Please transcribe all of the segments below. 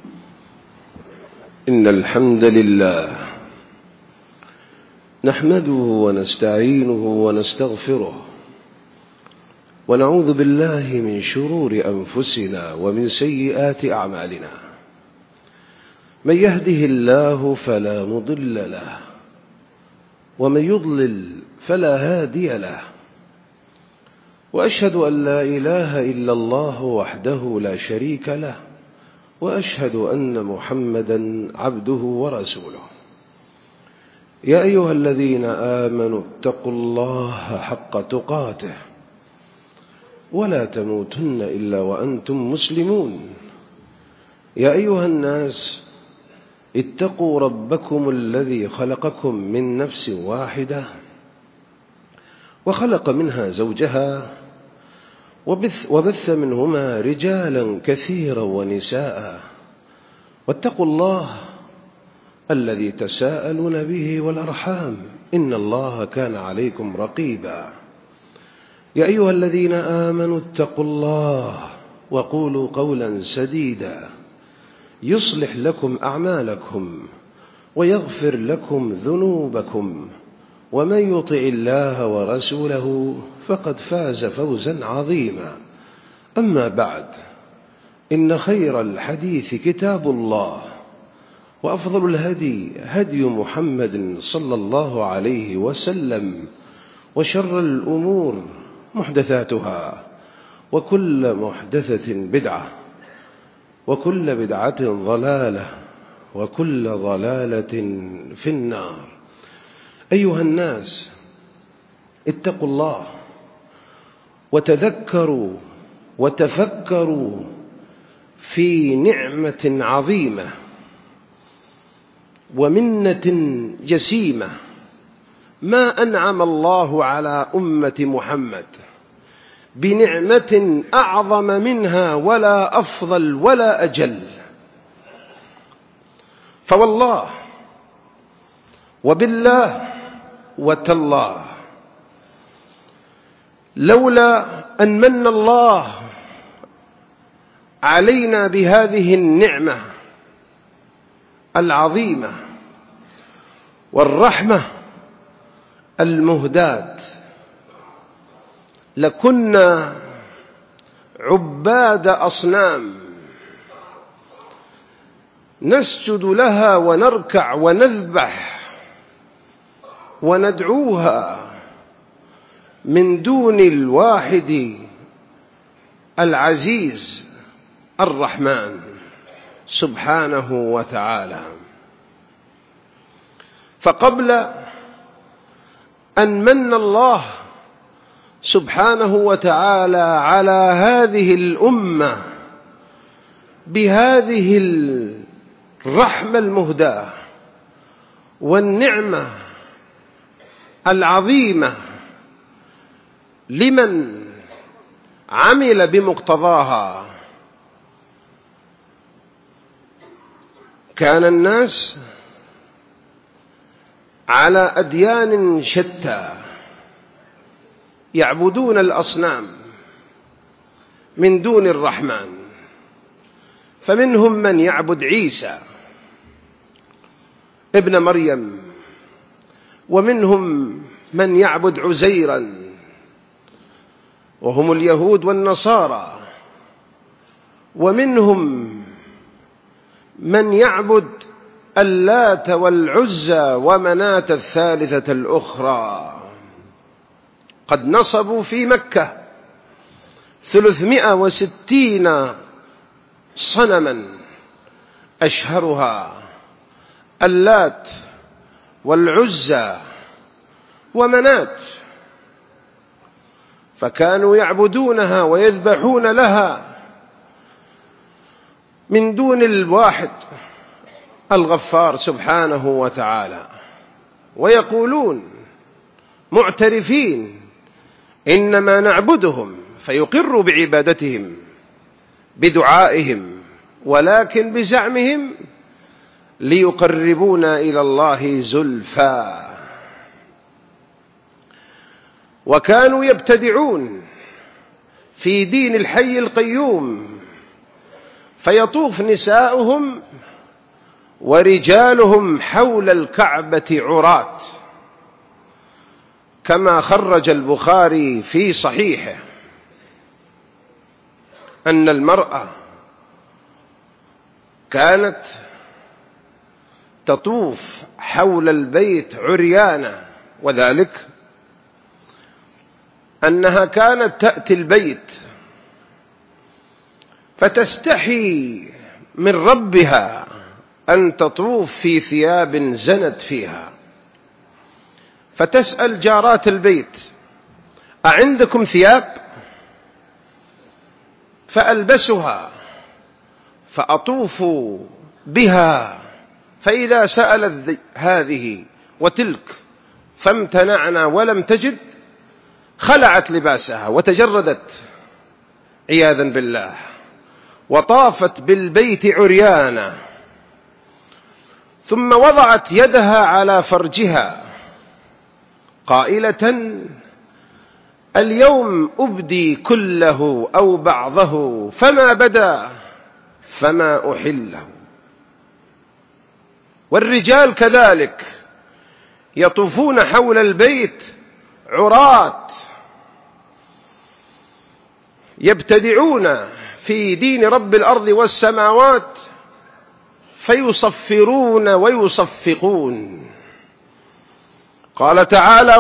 إن الحمد لله نحمده ونستعينه ونستغفره ونعوذ بالله من شرور أنفسنا ومن سيئات أعمالنا. من يهده الله فلا مضل له ومن يضلل فلا هادي له، وأشهد أن لا إله إلا الله وحده لا شريك له، وأشهد أن محمدا عبده ورسوله. يا أيها الذين آمنوا اتقوا الله حق تقاته ولا تموتن إلا وأنتم مسلمون. يا أيها الناس اتقوا ربكم الذي خلقكم من نفس واحدة وخلق منها زوجها وبث منهما رجالا كثيرا ونساء، واتقوا الله الذي تساءلون به والأرحام إن الله كان عليكم رقيبا. يا أيها الذين آمنوا اتقوا الله وقولوا قولا سديدا يصلح لكم أعمالكم ويغفر لكم ذنوبكم، ومن يطع الله ورسوله فقد فاز فوزا عظيما. أما بعد، إن خير الحديث كتاب الله، وأفضل الهدي هدي محمد صلى الله عليه وسلم، وشر الأمور محدثاتها، وكل محدثة بدعة، وكل بدعة ضلالة، وكل ضلالة في النار. أيها الناس، اتقوا الله وتذكروا وتفكروا في نعمة عظيمة ومنة جسيمة ما أنعم الله على أمة محمد بنعمة أعظم منها ولا أفضل ولا أجل. فوالله وبالله وتالله، لولا أن من الله علينا بهذه النعمة العظيمة والرحمة المهداة لكنا عباد أصنام نسجد لها ونركع ونذبح وندعوها من دون الواحد العزيز الرحمن سبحانه وتعالى. فقبل أن من الله سبحانه وتعالى على هذه الأمة بهذه الرحمة المهداة والنعمة العظيمة لمن عمل بمقتضاها، كان الناس على أديان شتى يعبدون الأصنام من دون الرحمن، فمنهم من يعبد عيسى ابن مريم، ومنهم من يعبد عزيرا وهم اليهود والنصارى، ومنهم من يعبد اللات والعزى ومناة الثالثة الأخرى. قد نصبوا في مكة 360 صنما، أشهرها اللات والعزى ومناة، فكانوا يعبدونها ويذبحون لها من دون الواحد الغفار سبحانه وتعالى، ويقولون معترفين إنما نعبدهم، فيقروا بعبادتهم بدعائهم، ولكن بزعمهم ليقربونا إلى الله زلفى. وكانوا يبتدعون في دين الحي القيوم، فيطوف نساؤهم ورجالهم حول الكعبة عراة، كما خرج البخاري في صحيحه أن المرأة كانت تطوف حول البيت عريانة، وذلك أنها كانت تأتي البيت فتستحي من ربها أن تطوف في ثياب زنت فيها، فتسأل جارات البيت: أعندكم ثياب؟ فألبسها فأطوف بها، فإذا سألت هذه وتلك فامتنعنا ولم تجد، خلعت لباسها وتجردت عياذا بالله، وطافت بالبيت عريانا، ثم وضعت يدها على فرجها قائلة: اليوم أبدي كله أو بعضه، فما بدا فما أحله. والرجال كذلك يطوفون حول البيت عراة، يبتدعون في دين رب الأرض والسماوات، فيصفرون ويصفقون. قال تعالى: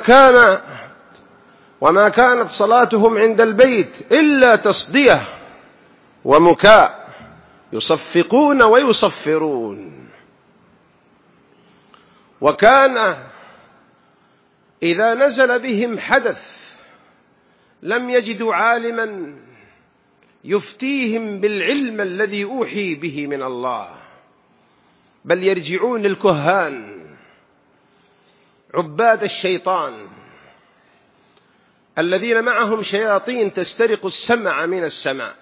وما كانت صلاتهم عند البيت إلا تصدية ومكاء، يصفقون ويصفرون. وكان إذا نزل بهم حدث لم يجدوا عالما يفتيهم بالعلم الذي أوحي به من الله، بل يرجعون للكهان عباد الشيطان الذين معهم شياطين تسترق السمع من السماء،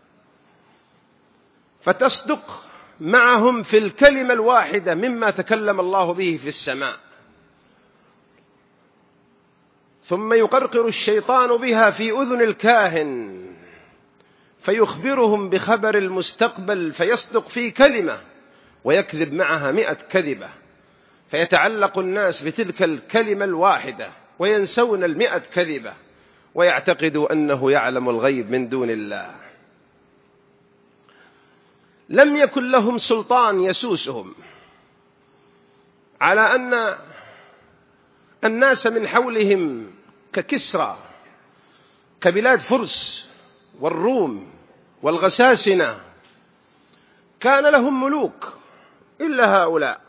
فتصدق معهم في الكلمة الواحدة مما تكلم الله به في السماء، ثم يقرقر الشيطان بها في أذن الكاهن فيخبرهم بخبر المستقبل، فيصدق في كلمة ويكذب معها 100 كذبة، فيتعلق الناس بتلك الكلمة الواحدة وينسون 100 كذبة، ويعتقدوا أنه يعلم الغيب من دون الله. لم يكن لهم سلطان يسوسهم على أن الناس من حولهم ككسرى، كبلاد فرس والروم والغساسنة، كان لهم ملوك، إلا هؤلاء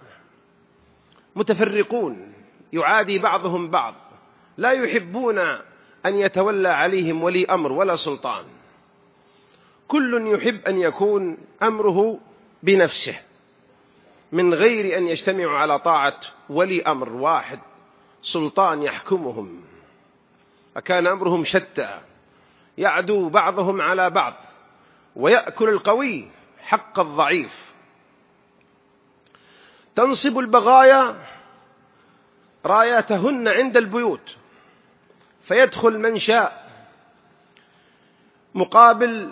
متفرقون يعادي بعضهم بعض، لا يحبون أن يتولى عليهم ولي أمر ولا سلطان، كل يحب أن يكون أمره بنفسه من غير أن يجتمعوا على طاعة ولي أمر واحد سلطان يحكمهم، فكان أمرهم شتى، يعدو بعضهم على بعض، ويأكل القوي حق الضعيف. تنصب البغايا راياتهن عند البيوت، فيدخل من شاء مقابل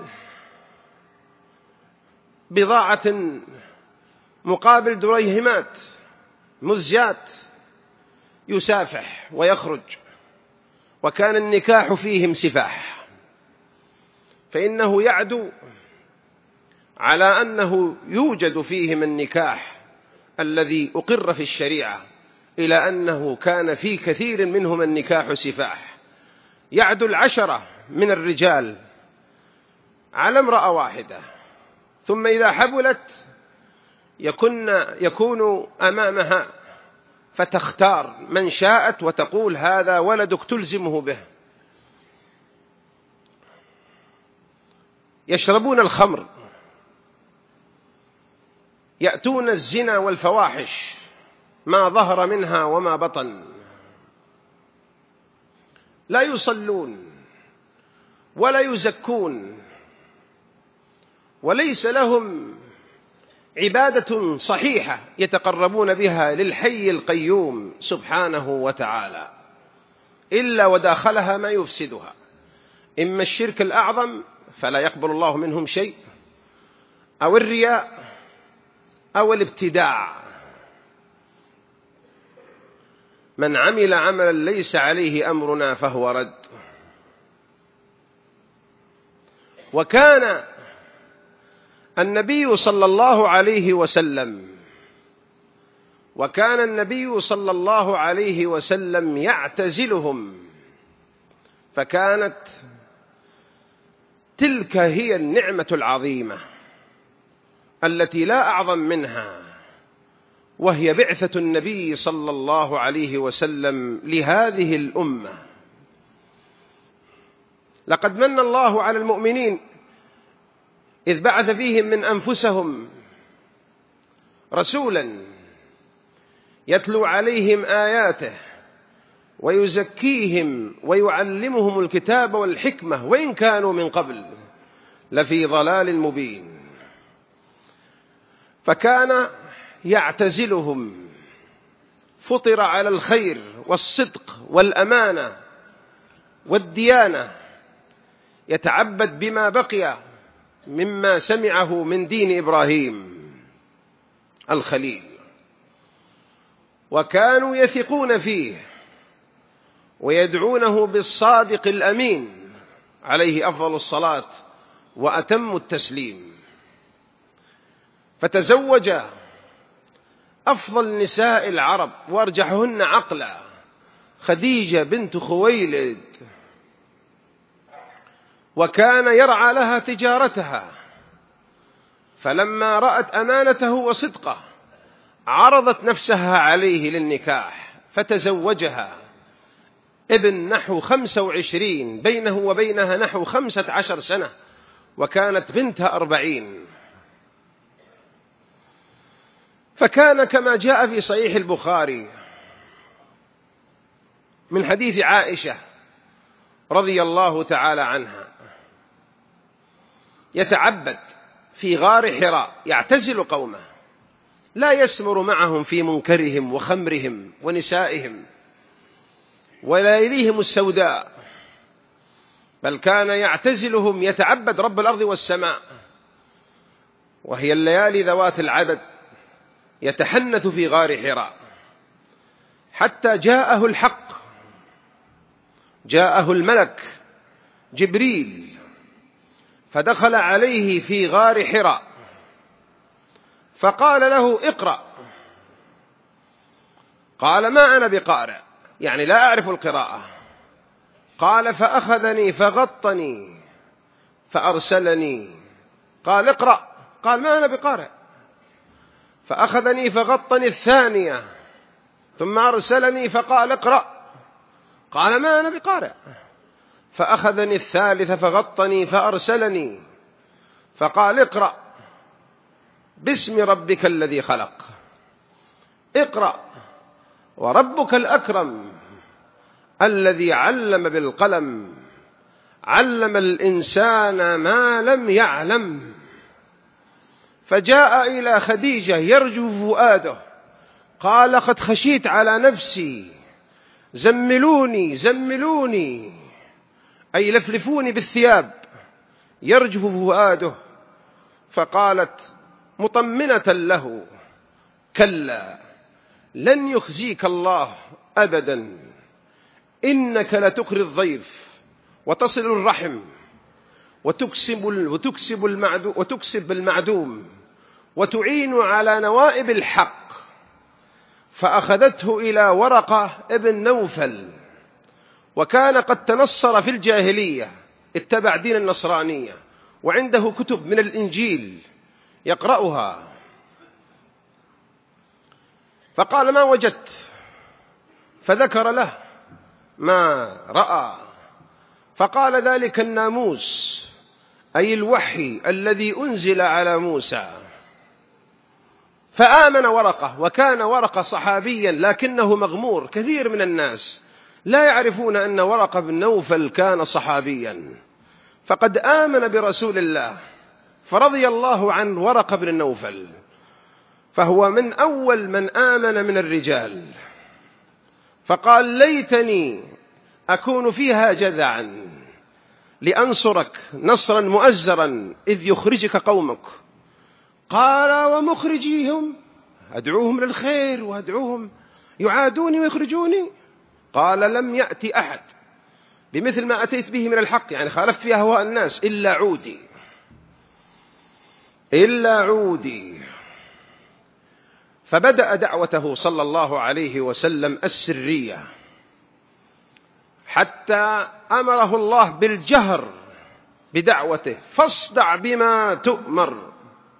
بضاعة، مقابل دريهمات مزجات، يسافح ويخرج، وكان النكاح فيهم سفاح، فإنه يعدو على أنه يوجد فيهم النكاح الذي أقر في الشريعة، إلى أنه كان في كثير منهم النكاح سفاح. يعدو 10 من الرجال على امرأة واحدة، ثم إذا حبلت يكون أمامها، فتختار من شاءت وتقول هذا ولدك تلزمه به. يشربون الخمر، يأتون الزنا والفواحش ما ظهر منها وما بطن، لا يصلون ولا يزكون، وليس لهم عبادة صحيحة يتقربون بها للحي القيوم سبحانه وتعالى، إلا وداخلها ما يفسدها، إما الشرك الأعظم فلا يقبل الله منهم شيء، أو الرياء أو الابتداع. من عمل عملا ليس عليه أمرنا فهو رد. وكان النبي صلى الله عليه وسلم يعتزلهم، فكانت تلك هي النعمة العظيمة التي لا أعظم منها، وهي بعثة النبي صلى الله عليه وسلم لهذه الأمة. لقد من الله على المؤمنين إذ بعث فيهم من أنفسهم رسولا يتلو عليهم آياته ويزكيهم ويعلمهم الكتاب والحكمة، وإن كانوا من قبل لفي ضلال مبين. فكان يعتزلهم، فطر على الخير والصدق والأمانة والديانة، يتعبد بما بقي مما سمعه من دين إبراهيم الخليل، وكانوا يثقون فيه ويدعونه بالصادق الأمين عليه أفضل الصلاة وأتم التسليم. فتزوج أفضل نساء العرب وأرجحهن عقلا خديجة بنت خويلد، وكان يرعى لها تجارتها، فلما رأت أمانته وصدقه عرضت نفسها عليه للنكاح فتزوجها. ابن نحو 25، بينه وبينها نحو 15 سنة، وكانت بنتها 40. فكان كما جاء في صحيح البخاري من حديث عائشة رضي الله تعالى عنها، يتعبد في غار حراء، يعتزل قومه، لا يسمر معهم في منكرهم وخمرهم ونسائهم وليليهم السوداء، بل كان يعتزلهم يتعبد رب الأرض والسماء، وهي الليالي ذوات العدد، يتحنث في غار حراء حتى جاءه الحق، جاءه الملك جبريل فدخل عليه في غار حراء فقال له اقرأ. قال ما أنا بقارئ، يعني لا أعرف القراءة. قال فأخذني فغطني فأرسلني. قال اقرأ. قال ما أنا بقارئ. فأخذني فغطني الثانية ثم أرسلني فقال اقرأ. قال ما أنا بقارئ. فأخذني الثالثة فغطني فأرسلني فقال اقرأ باسم ربك الذي خلق، اقرأ وربك الأكرم الذي علم بالقلم، علم الإنسان ما لم يعلم. فجاء إلى خديجة يرجف فؤاده، قال قد خشيت على نفسي، زملوني زملوني، أي لفلفوني بالثياب، يرجف فؤاده. فقالت مطمنة له كلا لن يخزيك الله أبدا، إنك لتقري الضيف وتصل الرحم وتكسب المعدوم وتعين على نوائب الحق. فأخذته إلى ورقة ابن نوفل، وكان قد تنصر في الجاهلية، اتبع دين النصرانية، وعنده كتب من الإنجيل يقرأها. فقال ما وجدت، فذكر له ما رأى. فقال ذلك الناموس، أي الوحي الذي أنزل على موسى. فآمن ورقة، وكان ورقة صحابيا لكنه مغمور، كثير من الناس لا يعرفون أن ورقة بن نوفل كان صحابيا، فقد آمن برسول الله، فرضي الله عن ورقة بن نوفل، فهو من أول من آمن من الرجال. فقال ليتني أكون فيها جذعا لأنصرك نصرا مؤزرا إذ يخرجك قومك. قال ومخرجيهم، أدعوهم للخير وأدعوهم يعادوني ويخرجوني. قال لم يأتي أحد بمثل ما أتيت به من الحق، يعني خالفت فيها هواء الناس، إلا عودي. فبدأ دعوته صلى الله عليه وسلم السرية، حتى أمره الله بالجهر بدعوته، فاصدع بما تؤمر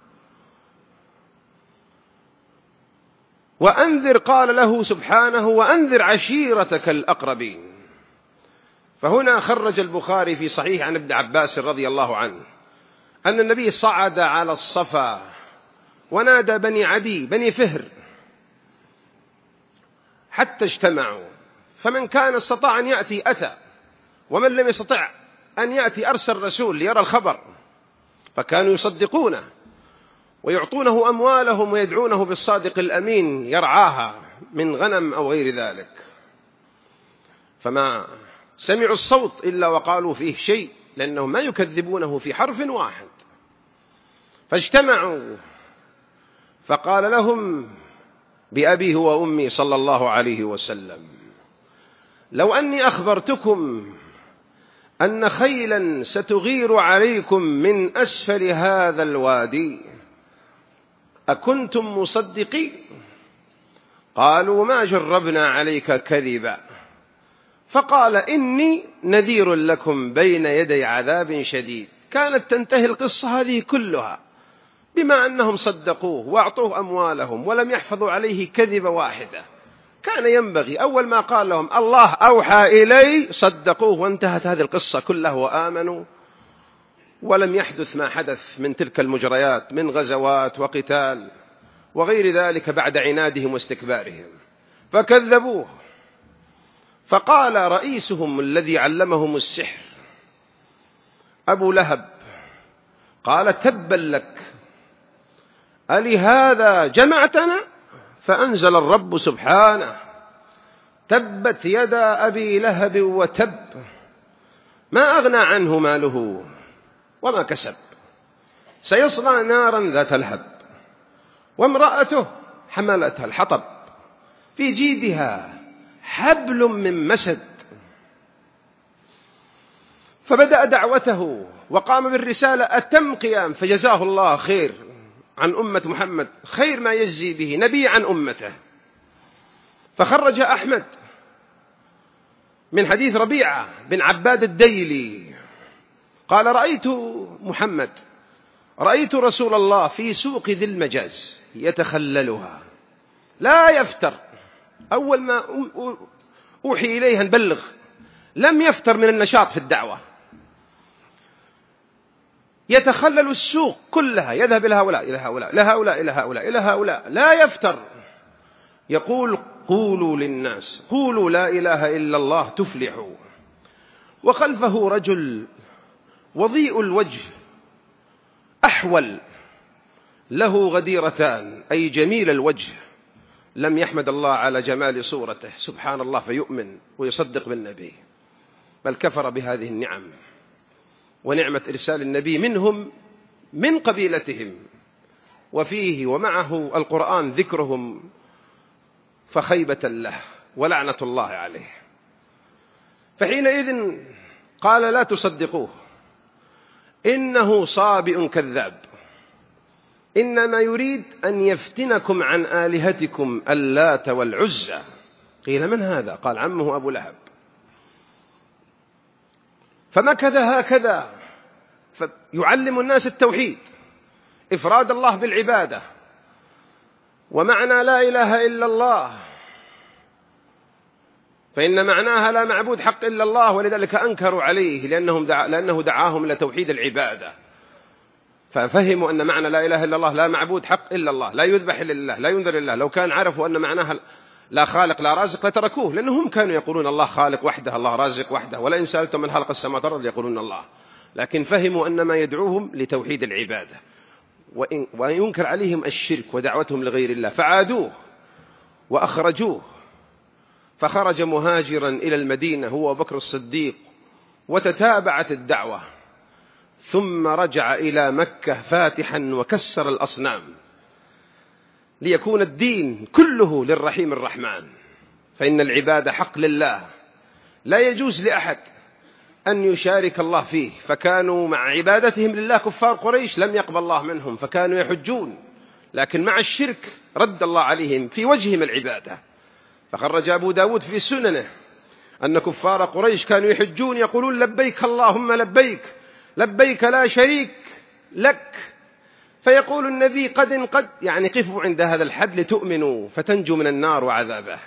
وأنذر. قال له سبحانه وأنذر عشيرتك الأقربين. فهنا خرج البخاري في صحيح عن ابن عباس رضي الله عنه أن النبي صعد على الصفا ونادى بني عدي بني فهر حتى اجتمعوا، فمن كان استطاع أن يأتي أتى، ومن لم يستطع أن يأتي أرسل رسول ليرى الخبر، فكانوا يصدقونه ويعطونه أموالهم ويدعونه بالصادق الأمين يرعاها من غنم أو غير ذلك. فما سمعوا الصوت إلا وقالوا فيه شيء، لأنهم ما يكذبونه في حرف واحد. فاجتمعوا فقال لهم بأبي هو أمي صلى الله عليه وسلم لو أني أخبرتكم أن خيلا ستغير عليكم من أسفل هذا الوادي أكنتم مصدقين؟ قالوا ما جربنا عليك كذبا. فقال إني نذير لكم بين يدي عذاب شديد. كانت تنتهي القصة هذه كلها بما أنهم صدقوه وأعطوه أموالهم ولم يحفظوا عليه كذبة واحدة. كان ينبغي أول ما قال لهم الله أوحى إلي صدقوه وانتهت هذه القصة كلها وآمنوا، ولم يحدث ما حدث من تلك المجريات من غزوات وقتال وغير ذلك بعد عنادهم واستكبارهم، فكذبوه. فقال رئيسهم الذي علمهم السحر أبو لهب قال تبا لك ألهذا جمعتنا؟ فأنزل الرب سبحانه تبت يدا أبي لهب وتب ما أغنى عنه ماله وما كسب سيصلى نارا ذات لهب وامرأته حملتها الحطب في جيدها حبل من مسد. فبدأ دعوته وقام بالرسالة أتم قيام، فجزاه الله خير عن أمة محمد خير ما يجزي به نبي عن أمته. فخرج أحمد من حديث ربيعة بن عباد الديلي قال رأيت رسول الله في سوق ذي المجاز يتخللها لا يفتر. أول ما أوحي إليه نبلغ لم يفتر من النشاط في الدعوة، يتخلل السوق كلها يذهب إلى هؤلاء إلى هؤلاء إلى هؤلاء إلى هؤلاء إلى هؤلاء لا يفتر، يقول قولوا للناس قولوا لا إله إلا الله تفلحوا. وخلفه رجل وضيء الوجه أحول له غديرتان أي جميل الوجه، لم يحمد الله على جمال صورته سبحان الله فيؤمن ويصدق بالنبي، بل كفر بهذه النعم ونعمة إرسال النبي منهم من قبيلتهم وفيه ومعه القرآن ذكرهم، فخيبة له ولعنة الله عليه. فحينئذ قال لا تصدقوه إنه صابئ كذاب إنما يريد أن يفتنكم عن آلهتكم اللات والعزى. قيل من هذا؟ قال عمه أبو لهب. فمكث هكذا فيعلم الناس التوحيد إفراد الله بالعبادة ومعنى لا إله إلا الله، فإن معناها لا معبود حق إلا الله، ولذلك أنكروا عليه لأنه دعاهم إلى توحيد العبادة. ففهموا أن معنى لا إله إلا الله لا معبود حق إلا الله، لا يذبح إلا الله، لا ينذر إلا الله. لو كان عرفوا أن معناها لا خالق لا رازق لتركوه، لأنهم كانوا يقولون الله خالق وحده الله رازق وحده، ولئن سألتم من خلق السماوات والأرض يقولون الله. لكن فهموا أن ما يدعوهم لتوحيد العبادة وينكر عليهم الشرك ودعوتهم لغير الله، فعادوه وأخرجوه. فخرج مهاجرا إلى المدينة هو وبكر الصديق وتتابعت الدعوة، ثم رجع إلى مكة فاتحا وكسر الأصنام ليكون الدين كله للرحيم الرحمن. فإن العبادة حق لله لا يجوز لأحد أن يشارك الله فيه. فكانوا مع عبادتهم لله كفار قريش لم يقبل الله منهم، فكانوا يحجون، لكن مع الشرك رد الله عليهم في وجههم العبادة. فخرج أبو داود في سننه أن كفار قريش كانوا يحجون يقولون لبيك اللهم لبيك، لبيك لا شريك لك. فيقول النبي قد يعني قفوا عند هذا الحد لتؤمنوا فتنجوا من النار وعذابه.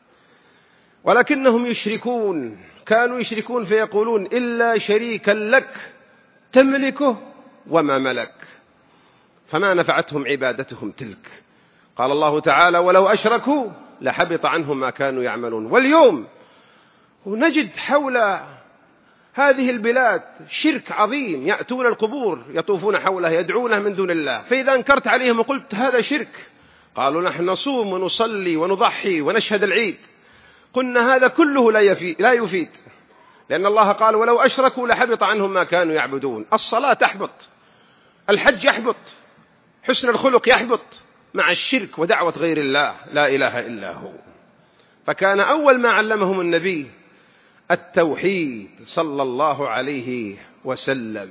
ولكنهم يشركون، كانوا يشركون فيقولون إلا شريكا لك تملكه وما ملك، فما نفعتهم عبادتهم تلك. قال الله تعالى ولو أشركوا لحبط عنهم ما كانوا يعملون. واليوم نجد حول هذه البلاد شرك عظيم، يأتون القبور يطوفون حوله يدعونه من دون الله. فإذا أنكرت عليهم وقلت هذا شرك، قالوا نحن نصوم ونصلي ونضحي ونشهد العيد. قلنا هذا كله لا يفيد، لأن الله قال ولو أشركوا لحبط عنهم ما كانوا يعبدون. الصلاة تحبط، الحج يحبط، حسن الخلق يحبط مع الشرك ودعوة غير الله لا إله إلا هو. فكان أول ما علمهم النبي التوحيد صلى الله عليه وسلم،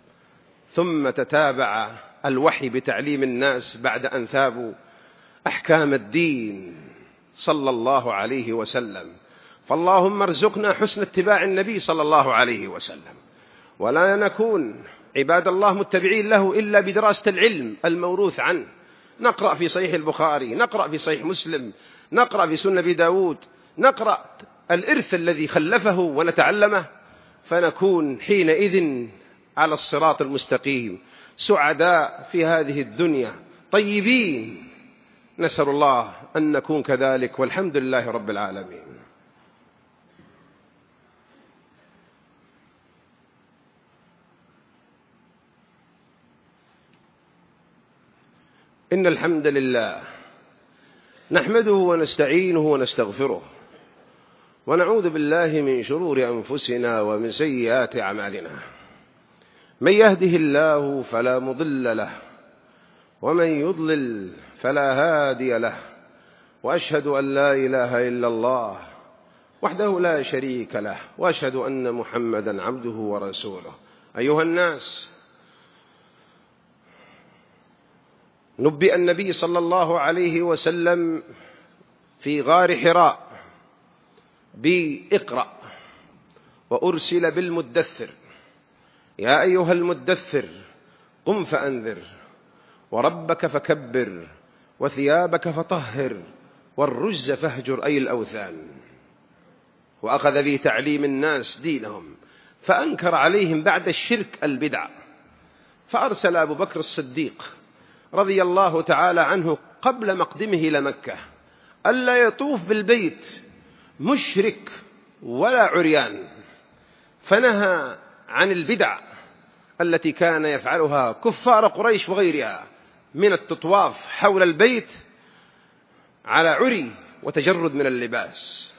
ثم تتابع الوحي بتعليم الناس بعد أن ثابوا أحكام الدين صلى الله عليه وسلم. فاللهم ارزقنا حسن اتباع النبي صلى الله عليه وسلم، ولا نكون عباد الله متبعين له إلا بدراسة العلم الموروث عنه. نقرأ في صحيح البخاري، نقرأ في صحيح مسلم، نقرأ في سنة أبي داود، نقرأ الإرث الذي خلفه ونتعلمه، فنكون حينئذ على الصراط المستقيم سعداء في هذه الدنيا طيبين. نسأل الله أن نكون كذلك، والحمد لله رب العالمين. إن الحمد لله نحمده ونستعينه ونستغفره، ونعوذ بالله من شرور أنفسنا ومن سيئات أعمالنا. من يهده الله فلا مضل له، ومن يضلل فلا هادي له، وأشهد أن لا إله إلا الله وحده لا شريك له، وأشهد أن محمدا عبده ورسوله. أيها الناس، نبئ النبي صلى الله عليه وسلم في غار حراء بإقرأ، وأرسل بالمدثر يا أيها المدثر قم فأنذر وربك فكبر وثيابك فطهر والرجز فاهجر، أي الأوثان. وأخذ في تعليم الناس دينهم، فأنكر عليهم بعد الشرك البدع. فأرسل أبو بكر الصديق رضي الله تعالى عنه قبل مقدمه إلى مكة ألا يطوف بالبيت مشرك ولا عريان، فنهى عن البدع التي كان يفعلها كفار قريش وغيرها من التطواف حول البيت على عري وتجرد من اللباس.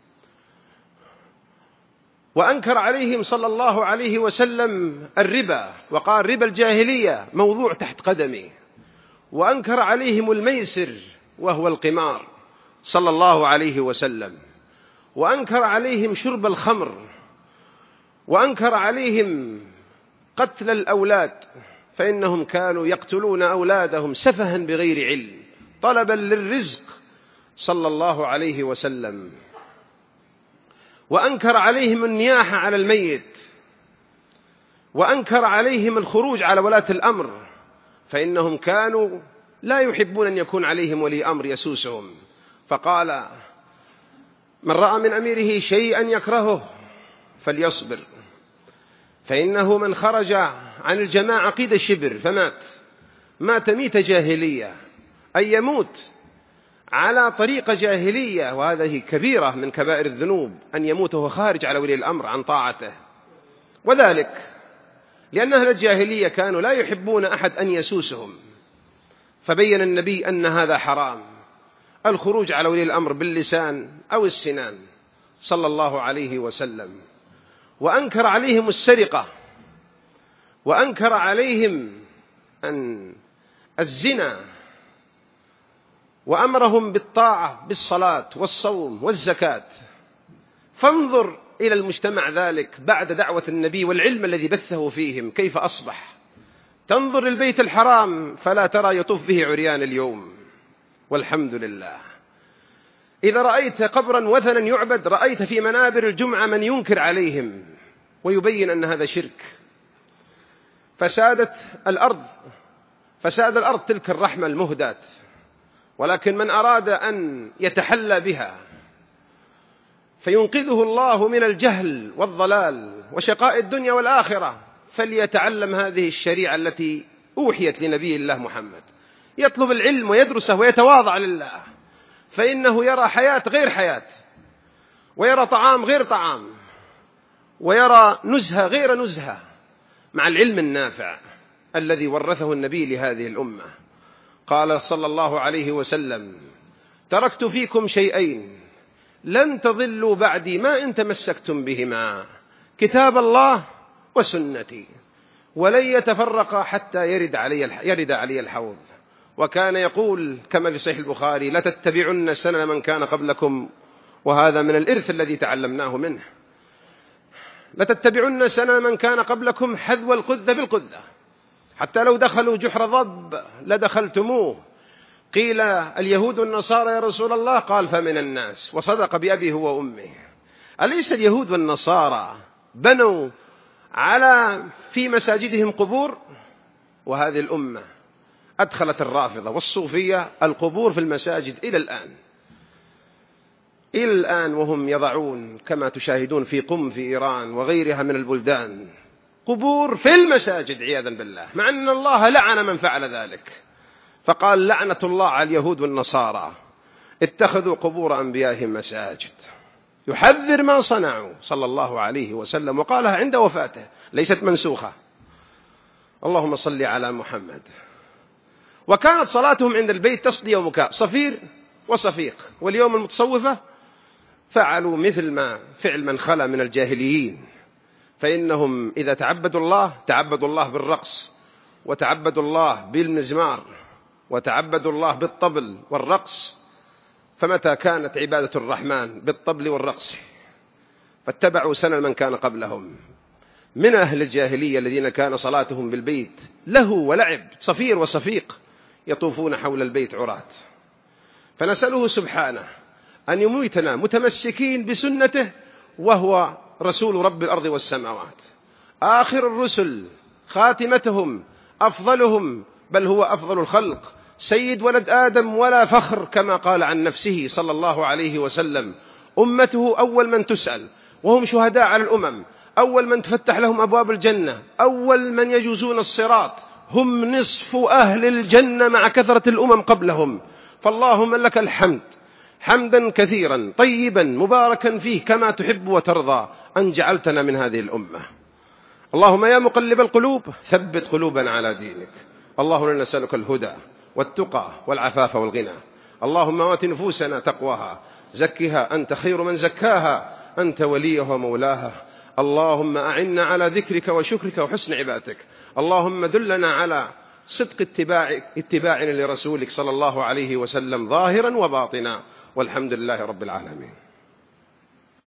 وأنكر عليهم صلى الله عليه وسلم الربا، وقال ربا الجاهلية موضوع تحت قدمي. وأنكر عليهم الميسر وهو القمار صلى الله عليه وسلم. وأنكر عليهم شرب الخمر، وأنكر عليهم قتل الأولاد، فإنهم كانوا يقتلون أولادهم سفها بغير علم طلبا للرزق صلى الله عليه وسلم. وأنكر عليهم النياحة على الميت، وأنكر عليهم الخروج على ولاة الأمر، فإنهم كانوا لا يحبون أن يكون عليهم ولي أمر يسوسهم. فقال من رأى من أميره شيئا يكرهه فليصبر، فإنه من خرج عن الجماعة قيد الشبر فمات ميت جاهلية، أي يموت على طريقة جاهلية، وهذه كبيرة من كبائر الذنوب أن يموت وهو خارج على ولي الأمر عن طاعته. وذلك لأن أهل الجاهلية كانوا لا يحبون أحد أن يسوسهم، فبين النبي أن هذا حرام، الخروج على ولي الأمر باللسان أو السنان صلى الله عليه وسلم. وأنكر عليهم السرقة، وأنكر عليهم أن الزنا، وأمرهم بالطاعة بالصلاة والصوم والزكاة. فانظر إلى المجتمع ذلك بعد دعوة النبي والعلم الذي بثه فيهم كيف أصبح. تنظر للبيت الحرام فلا ترى يطوف به عريان اليوم، والحمد لله. إذا رأيت قبرا وثنا يعبد رأيت في منابر الجمعة من ينكر عليهم ويبين أن هذا شرك. فساد الأرض تلك الرحمة المهداة، ولكن من أراد أن يتحلى بها فينقذه الله من الجهل والضلال وشقاء الدنيا والآخرة فليتعلم هذه الشريعة التي أوحيت لنبي الله محمد، يطلب العلم ويدرسه ويتواضع لله، فإنه يرى حياة غير حياة، ويرى طعام غير طعام، ويرى نزهة غير نزهة، مع العلم النافع الذي ورثه النبي لهذه الأمة. قال صلى الله عليه وسلم: تركت فيكم شيئين لن تضلوا بعدي ما إن تمسكتم بهما، كتاب الله وسنتي، ولن يتفرقا حتى يرد علي الحوض. وكان يقول كما في صحيح البخاري: لتتبعن سنن من كان قبلكم، وهذا من الإرث الذي تعلمناه منه. لتتبعن سنن من كان قبلكم حذو القذة بالقذة، حتى لو دخلوا جحر ضب لدخلتموه. قيل: اليهود والنصارى يا رسول الله؟ قال: فمن الناس. وصدق بأبيه وأمه. أليس اليهود والنصارى بنوا في مساجدهم قبور؟ وهذه الأمة أدخلت الرافضة والصوفية القبور في المساجد إلى الآن وهم يضعون كما تشاهدون في قم في إيران وغيرها من البلدان قبور في المساجد عياذا بالله، مع أن الله لعن من فعل ذلك، فقال: لعنة الله على اليهود والنصارى اتخذوا قبور أنبيائهم مساجد. يحذر ما صنعوا صلى الله عليه وسلم، وقالها عند وفاته، ليست منسوخة. اللهم صل على محمد. وكانت صلاتهم عند البيت تصدية ومكاء، صفير وصفيق. واليوم المتصوفة فعلوا مثل ما فعل من خلا من الجاهليين، فإنهم إذا تعبدوا الله بالرقص، وتعبدوا الله بالمزمار، وتعبدوا الله بالطبل والرقص. فمتى كانت عبادة الرحمن بالطبل والرقص؟ فاتبعوا سنن من كان قبلهم من أهل الجاهلية الذين كان صلاتهم بالبيت له ولعب، صفير وصفيق، يطوفون حول البيت عراة. فنسأله سبحانه أن يميتنا متمسكين بسنته، وهو رسول رب الأرض والسماوات، آخر الرسل، خاتمتهم، أفضلهم، بل هو أفضل الخلق، سيد ولد آدم ولا فخر، كما قال عن نفسه صلى الله عليه وسلم: أمته أول من تسأل، وهم شهداء على الأمم، أول من تفتح لهم أبواب الجنة، أول من يجوزون الصراط، هم نصف أهل الجنة مع كثرة الأمم قبلهم. فاللهم لك الحمد حمدا كثيرا طيبا مباركا فيه كما تحب وترضى أن جعلتنا من هذه الأمة. اللهم يا مقلب القلوب ثبت قلوبنا على دينك. اللهم نسألك الهدى والتقى والعفاف والغنى. اللهم آت نفوسنا تقواها، زكها أنت خير من زكاها، أنت وليها ومولاها. اللهم أعنا على ذكرك وشكرك وحسن عبادتك. اللهم دلنا على صدق اتباعنا لرسولك صلى الله عليه وسلم ظاهرا وباطنا، والحمد لله رب العالمين.